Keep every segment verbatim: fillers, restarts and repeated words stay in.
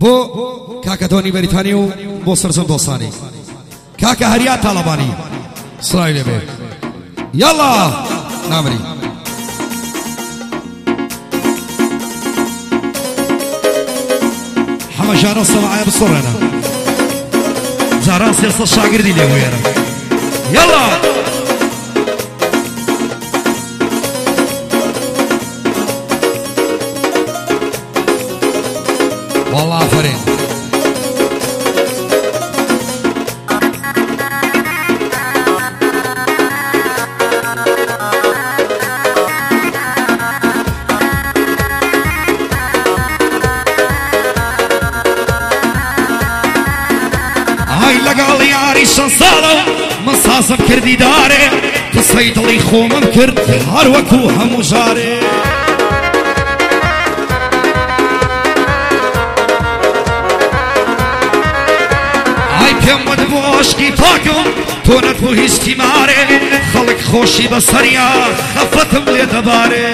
بو كاكا توني بريتانيو بو سرسم دوستاني كاكا هريا طالباني اسرائيل بي يلا نامري حما جانو السماعية بالصرنا جاران سياسة الشاقر دي ليه ويانا يلا والله عفرين هاي لقالي عريشان صالو مصاصب كردي داري تصيدلي خومم كرد هروكو همو جاري كم بوشكي فاكم تونت بو هشتي ماري خلق خوشي بصريا خفتم لي دباري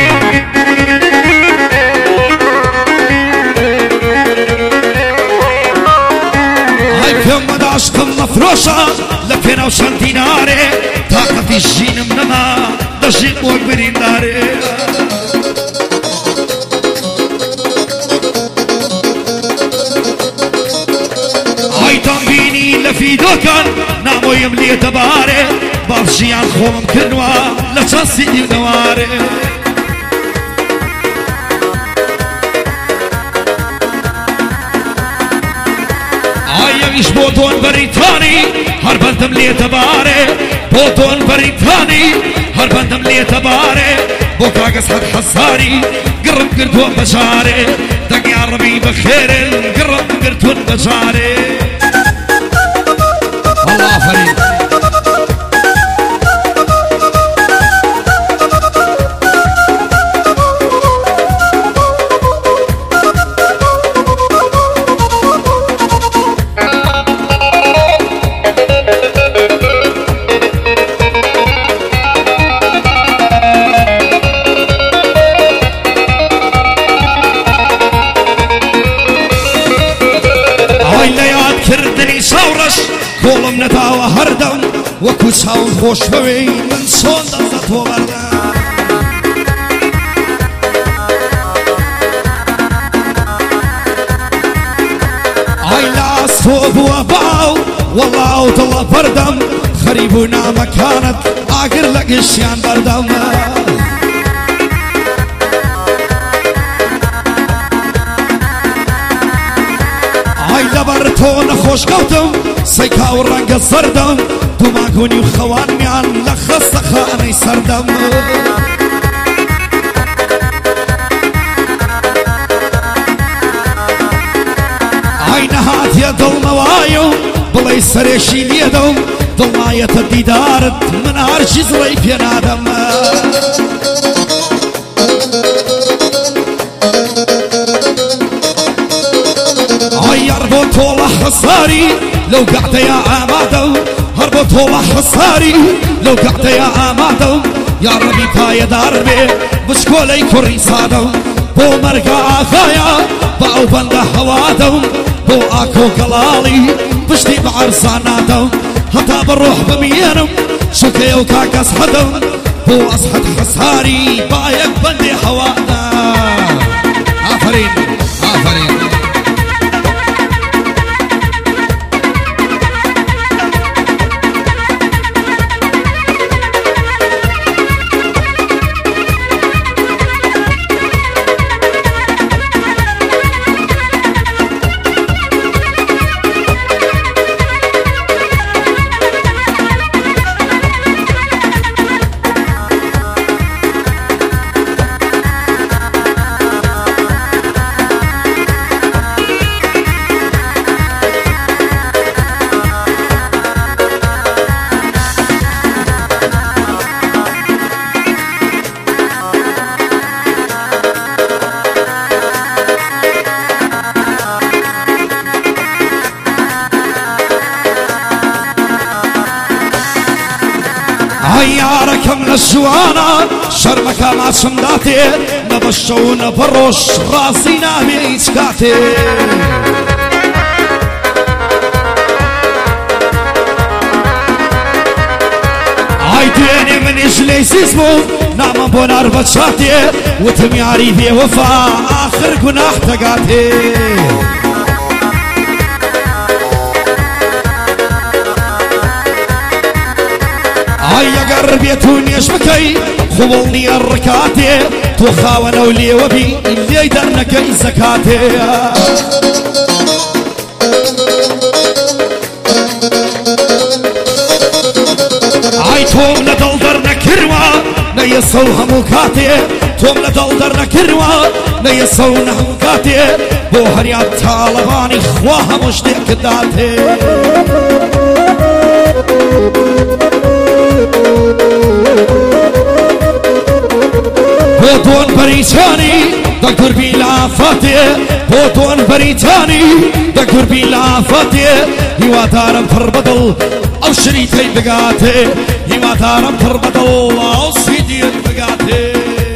هاي كم داشكم مفروشة لكن وشان ديناري طاقتي الجين منما دجين موك برين داري في دوكان نامو يملي دباري بابجيان خوم كنوا لچاسي نواري آيش بودون بريطاني هر بندم لي دباري بودون بريطاني هر بندم لي دباري بو كاغس حد حصاري قرب قردون بجاري دقي عربي بخير قرب قردون بجاري الله فريد كولم نتاوى هردم وكل شاون خوش بوي من صون دزت وبردم عيلا صوب وباو والله طلع بردم خريبنا مكانت اقر لك الشيان بردم عيلا برتون خوش قوتم سيكا ورنق الزردم دماغوني وخوان ميان لخص خاني سردم عينها يا دل نوايو بلاي سريشي ليدم ضماية الديدار من عرش زريف ينادم هربوا طول حصاري لو قعد يا عمادو هربوا طول حصاري لو قعد يا عمادو يا ربي تاي داربي بشكولي كوري صادو بو مرقا آخايا باو بند حوادو بو آكو قلالي بشتي بعرساناتو حتى بروح بميانم شكي وكاكس حدو بو أصحد حصاري بايك بندي حوادا آفرين آفرين عياركم للجوانا شرمك ما شمداتي نبشو نبروش راسينا بيتكاتي عزيز بو نعم بونار بچاتي وتمياري في وفا آخر گناح تقاتي هيا قربيتون يشبكي خبلني الركاتي توخاونا ولي وبي اللي يدرنك زكاتي عاي توم لدلدرنا كروا نيسوها مكاتي توم لدلدرنا كروا نيسونا مكاتي بو هريات طالباني خواها مشتي كداتي بودون بريتاني دكتور بلا فاتي بودون بريتاني دكتور بلا فاتي هوا دارم تربطل او شريتي بقاتي هوا دارم تربطل او سيدي بقاتي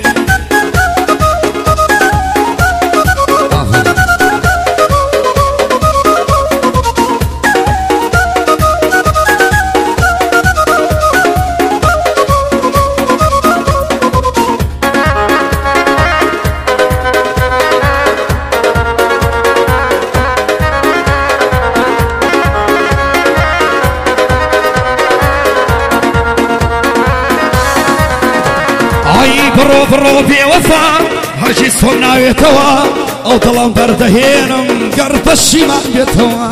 برو برو بوفا هرشي صونا يتوا او طلام دردهينم قرب الشمال يتوا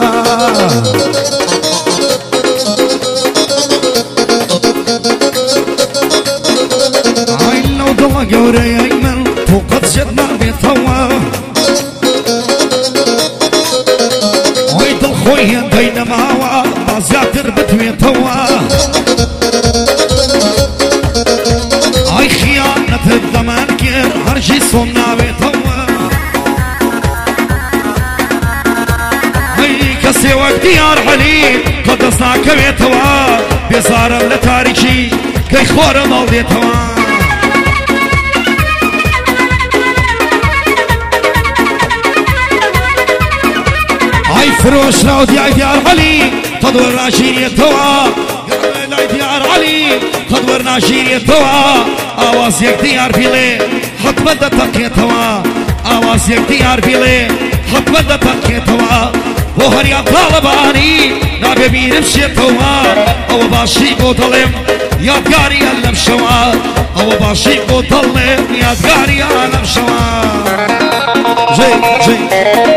عين لو ضوى قوري ايمن توقت شدنا بيتوا عيد الخويا بينما ما زاتر بتويتوا الزمان كير هرشي صونا بيتوا هي كسي وقتيار علي قدسنا كبيتوا بيصارم لتاريخي كي خورم او بيتوا هاي فروش راودي اي ديار علي تدور راشين يتوا قبل اي ديار علي تدور راشين يتوا آواز یک دیار بیله حتما دا تکیتوا آواز یک دیار بیله حتما دا تکیتوا و هر یا طالبانی نا ببینم شیتوا او باشی بودلم یادگاری علم شوا او باشی بودلم یادگاری علم شوا جی جی